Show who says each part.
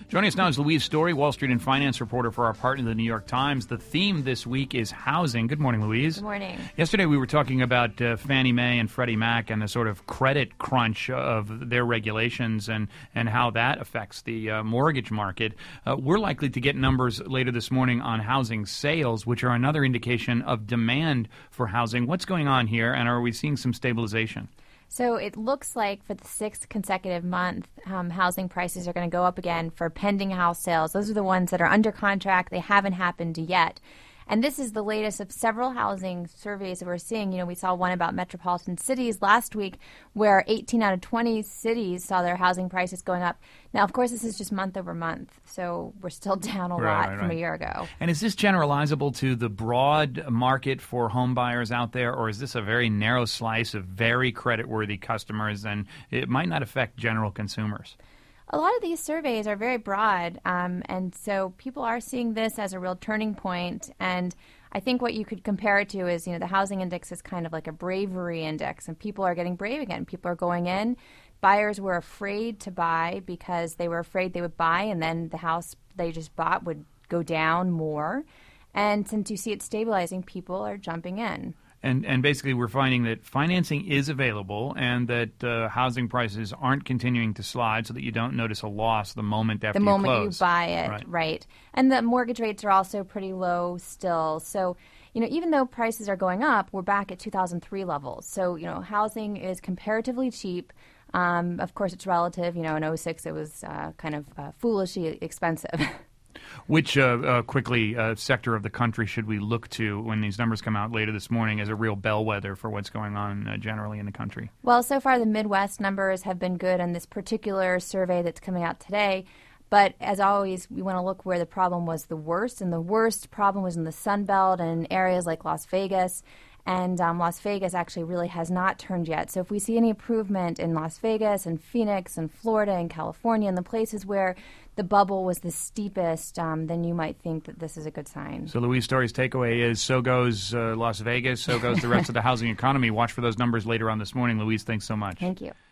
Speaker 1: Joining us now is Louise Story, Wall Street and finance reporter for our partner, the New York Times. The theme this week is housing. Good morning, Louise.
Speaker 2: Good morning.
Speaker 1: Yesterday we were talking about Fannie Mae and Freddie Mac and the sort of credit crunch of their regulations and how that affects the mortgage market. We're likely to get numbers later this morning on housing sales, which are another indication of demand for housing. What's going on here, and are we seeing some stabilization?
Speaker 2: So it looks like for the sixth consecutive month, housing prices are going to go up again for pending house sales. Those are the ones that are under contract. They haven't happened yet. And this is the latest of several housing surveys that we're seeing. You know, we saw one about metropolitan cities last week where 18 out of 20 cities saw their housing prices going up. Now, of course, this is just month over month, so we're still down a lot from a year ago.
Speaker 1: And is this generalizable to the broad market for home buyers out there, or is this a very narrow slice of very creditworthy customers, and it might not affect general consumers?
Speaker 2: A lot of these surveys are very broad, and so people are seeing this as a real turning point. And I think what you could compare it to is, you know, the housing index is kind of like a bravery index, and people are getting brave again. People are going in. Buyers were afraid to buy because they were afraid they would buy, and then the house they just bought would go down more. And since you see it stabilizing, people are jumping in.
Speaker 1: And basically we're finding that financing is available and that housing prices aren't continuing to slide so that you don't notice a loss the moment after you close.
Speaker 2: The moment you buy it, right. And the mortgage rates are also pretty low still. So, you know, even though prices are going up, we're back at 2003 levels. So, you know, housing is comparatively cheap. Of course, it's relative. You know, in 2006 it was kind of foolishly expensive.
Speaker 1: Which sector of the country should we look to when these numbers come out later this morning as a real bellwether for what's going on generally in the country?
Speaker 2: Well, so far the Midwest numbers have been good on this particular survey that's coming out today. But as always, we want to look where the problem was the worst. And the worst problem was in the Sun Belt and areas like Las Vegas. And Las Vegas actually really has not turned yet. So if we see any improvement in Las Vegas and Phoenix and Florida and California and the places where the bubble was the steepest, then you might think that this is a good sign.
Speaker 1: So Louise Story's takeaway is so goes Las Vegas, so goes the rest of the housing economy. Watch for those numbers later on this morning. Louise, thanks so much.
Speaker 2: Thank you.